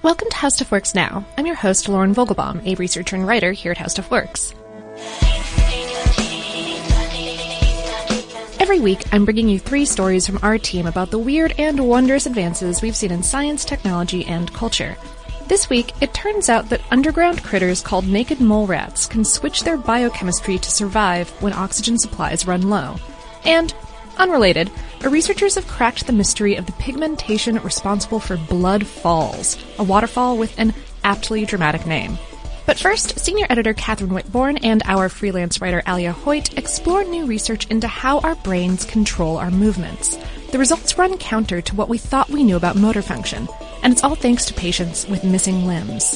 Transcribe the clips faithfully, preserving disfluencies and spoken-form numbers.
Welcome to How Stuff Works Now. I'm your host, Lauren Vogelbaum, a researcher and writer here at How Stuff Works. Every week, I'm bringing you three stories from our team about the weird and wondrous advances we've seen in science, technology, and culture. This week, it turns out that underground critters called naked mole rats can switch their biochemistry to survive when oxygen supplies run low. And, unrelated, our researchers have cracked the mystery of the pigmentation responsible for blood falls, a waterfall with an aptly dramatic name. But first, senior editor Catherine Whitbourne and our freelance writer Alia Hoyt explore new research into how our brains control our movements. The results run counter to what we thought we knew about motor function, and it's all thanks to patients with missing limbs.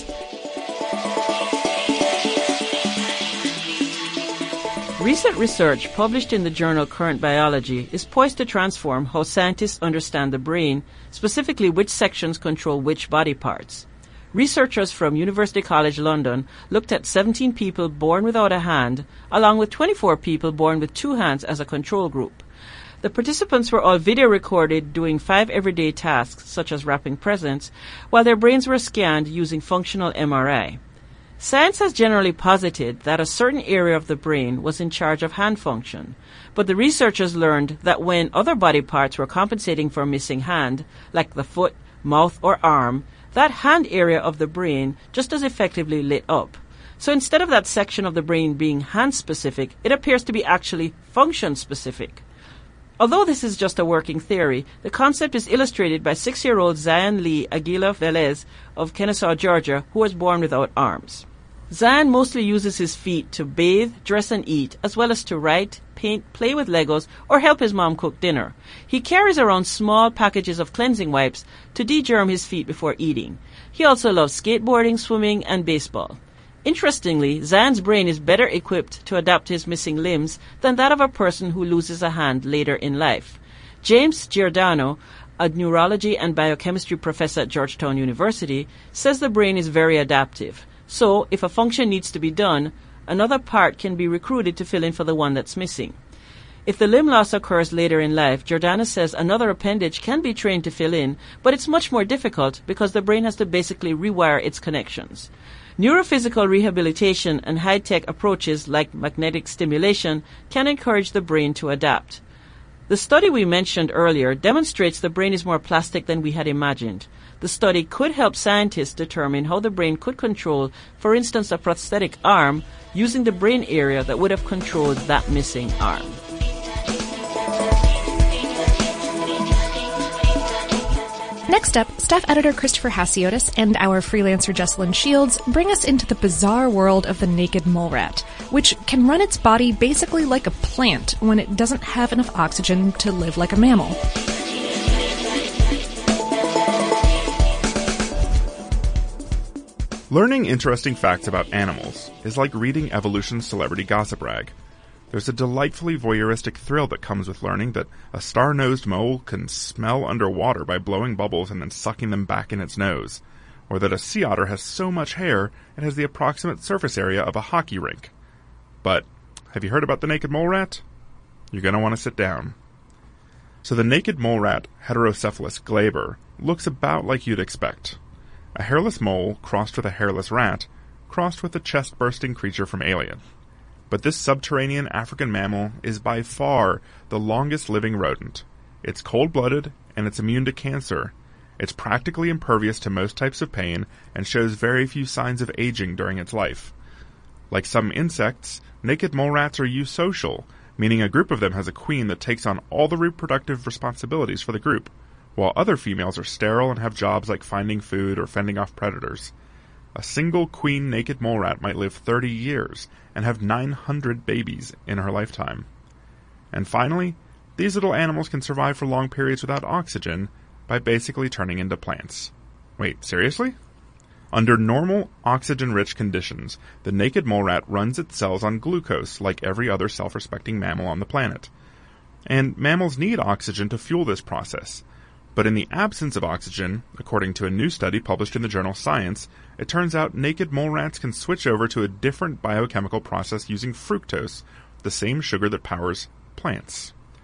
Recent research published in the journal Current Biology is poised to transform how scientists understand the brain, specifically which sections control which body parts. Researchers from University College London looked at seventeen people born without a hand, along with twenty-four people born with two hands as a control group. The participants were all video recorded doing five everyday tasks, such as wrapping presents, while their brains were scanned using functional M R I. Science has generally posited that a certain area of the brain was in charge of hand function, but the researchers learned that when other body parts were compensating for a missing hand, like the foot, mouth, or arm, that hand area of the brain just as effectively lit up. So instead of that section of the brain being hand-specific, it appears to be actually function-specific. Although this is just a working theory, the concept is illustrated by six-year-old Zion Lee Aguila Velez of Kennesaw, Georgia, who was born without arms. Zion mostly uses his feet to bathe, dress, and eat, as well as to write, paint, play with Legos, or help his mom cook dinner. He carries around small packages of cleansing wipes to de-germ his feet before eating. He also loves skateboarding, swimming, and baseball. Interestingly, Zion's brain is better equipped to adapt to his missing limbs than that of a person who loses a hand later in life. James Giordano, a neurology and biochemistry professor at Georgetown University, says the brain is very adaptive. So, if a function needs to be done, another part can be recruited to fill in for the one that's missing. If the limb loss occurs later in life, Giordano says another appendage can be trained to fill in, but it's much more difficult because the brain has to basically rewire its connections. Neurophysical rehabilitation and high-tech approaches like magnetic stimulation can encourage the brain to adapt. The study we mentioned earlier demonstrates the brain is more plastic than we had imagined. The study could help scientists determine how the brain could control, for instance, a prosthetic arm using the brain area that would have controlled that missing arm. Next up, staff editor Christopher Hasiotis and our freelancer Jessalyn Shields bring us into the bizarre world of the naked mole rat, which can run its body basically like a plant when it doesn't have enough oxygen to live like a mammal. Learning interesting facts about animals is like reading evolution's celebrity gossip rag. There's a delightfully voyeuristic thrill that comes with learning that a star-nosed mole can smell underwater by blowing bubbles and then sucking them back in its nose, or that a sea otter has so much hair it has the approximate surface area of a hockey rink. But have you heard about the naked mole rat? You're going to want to sit down. So the naked mole rat, Heterocephalus glaber, looks about like you'd expect. A hairless mole crossed with a hairless rat, crossed with a chest-bursting creature from Alien. But this subterranean African mammal is by far the longest living rodent. It's cold-blooded, and it's immune to cancer. It's practically impervious to most types of pain, and shows very few signs of aging during its life. Like some insects, naked mole rats are eusocial, meaning a group of them has a queen that takes on all the reproductive responsibilities for the group, while other females are sterile and have jobs like finding food or fending off predators. A single queen naked mole rat might live thirty years and have nine hundred babies in her lifetime. And finally, these little animals can survive for long periods without oxygen by basically turning into plants. Wait, seriously? Under normal, oxygen-rich conditions, the naked mole rat runs its cells on glucose like every other self-respecting mammal on the planet. And mammals need oxygen to fuel this process. But in the absence of oxygen, according to a new study published in the journal Science, it turns out naked mole rats can switch over to a different biochemical process using fructose, the same sugar that powers plants.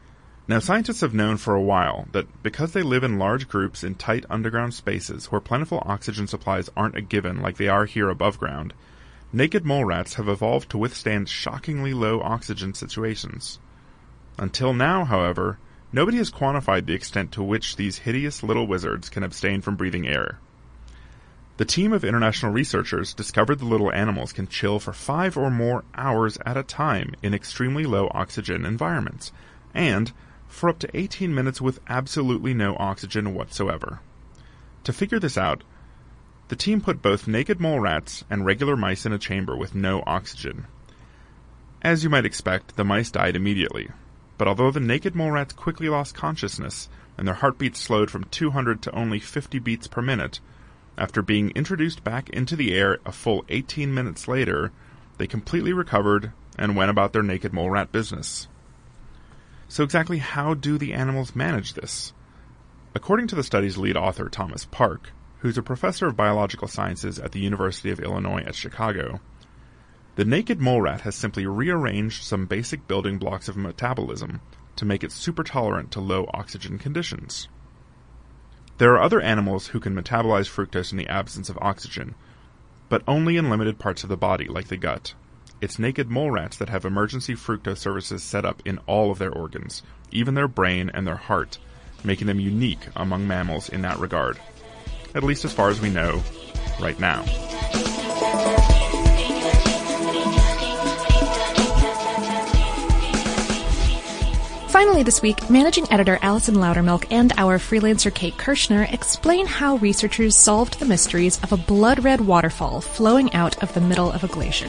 Now, scientists have known for a while that because they live in large groups in tight underground spaces where plentiful oxygen supplies aren't a given like they are here above ground, naked mole rats have evolved to withstand shockingly low oxygen situations. Until now, however, nobody has quantified the extent to which these hideous little wizards can abstain from breathing air. The team of international researchers discovered the little animals can chill for five or more hours at a time in extremely low oxygen environments, and for up to eighteen minutes with absolutely no oxygen whatsoever. To figure this out, the team put both naked mole rats and regular mice in a chamber with no oxygen. As you might expect, the mice died immediately, but although the naked mole rats quickly lost consciousness and their heartbeats slowed from two hundred to only fifty beats per minute, after being introduced back into the air a full eighteen minutes later, they completely recovered and went about their naked mole rat business. So exactly how do the animals manage this? According to the study's lead author, Thomas Park, who's a professor of biological sciences at the University of Illinois at Chicago, the naked mole rat has simply rearranged some basic building blocks of metabolism to make it super tolerant to low oxygen conditions. There are other animals who can metabolize fructose in the absence of oxygen, but only in limited parts of the body, like the gut. It's naked mole rats that have emergency fructose services set up in all of their organs, even their brain and their heart, making them unique among mammals in that regard. At least as far as we know right now. Finally this week, managing editor Alison Loudermilk and our freelancer Kate Kirshner explain how researchers solved the mysteries of a blood-red waterfall flowing out of the middle of a glacier.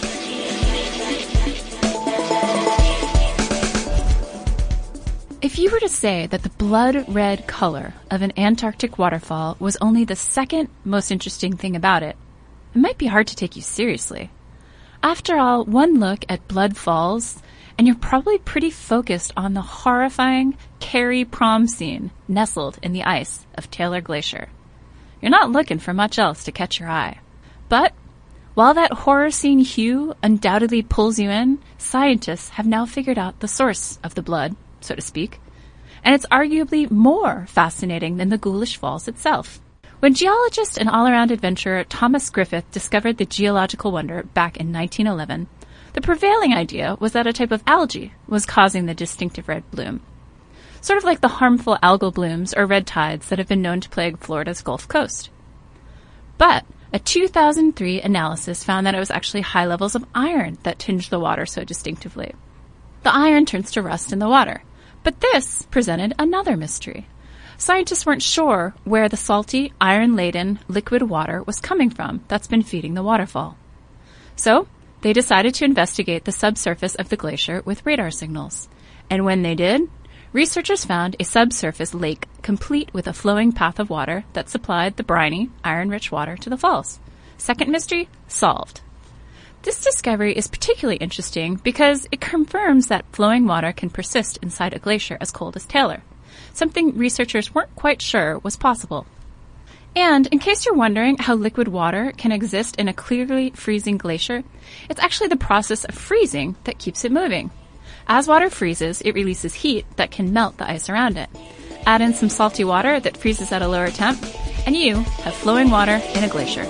If you were to say that the blood-red color of an Antarctic waterfall was only the second most interesting thing about it, it might be hard to take you seriously. After all, one look at blood falls, and you're probably pretty focused on the horrifying Carrie prom scene nestled in the ice of Taylor Glacier. You're not looking for much else to catch your eye. But while that horror scene hue undoubtedly pulls you in, scientists have now figured out the source of the blood, so to speak, and it's arguably more fascinating than the ghoulish falls itself. When geologist and all-around adventurer Thomas Griffith discovered the geological wonder back in nineteen eleven, the prevailing idea was that a type of algae was causing the distinctive red bloom, sort of like the harmful algal blooms or red tides that have been known to plague Florida's Gulf Coast. But a two thousand three analysis found that it was actually high levels of iron that tinged the water so distinctively. The iron turns to rust in the water. But this presented another mystery. Scientists weren't sure where the salty, iron-laden liquid water was coming from that's been feeding the waterfall. So they decided to investigate the subsurface of the glacier with radar signals. And when they did, researchers found a subsurface lake complete with a flowing path of water that supplied the briny, iron-rich water to the falls. Second mystery solved. This discovery is particularly interesting because it confirms that flowing water can persist inside a glacier as cold as Taylor, something researchers weren't quite sure was possible. And in case you're wondering how liquid water can exist in a clearly freezing glacier, it's actually the process of freezing that keeps it moving. As water freezes, it releases heat that can melt the ice around it. Add in some salty water that freezes at a lower temp, and you have flowing water in a glacier.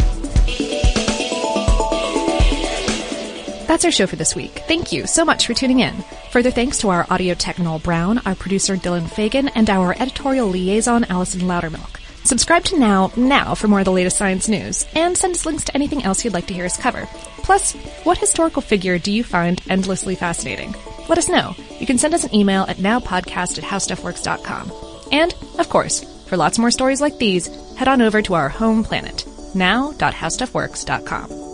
That's our show for this week. Thank you so much for tuning in. Further thanks to our audio tech Noel Brown, our producer Dylan Fagan, and our editorial liaison Alison Loudermilk. Subscribe to Now now for more of the latest science news, and send us links to anything else you'd like to hear us cover. Plus, what historical figure do you find endlessly fascinating? Let us know. You can send us an email at nowpodcast at howstuffworks dot com. And, of course, for lots more stories like these, head on over to our home planet, now dot howstuffworks dot com.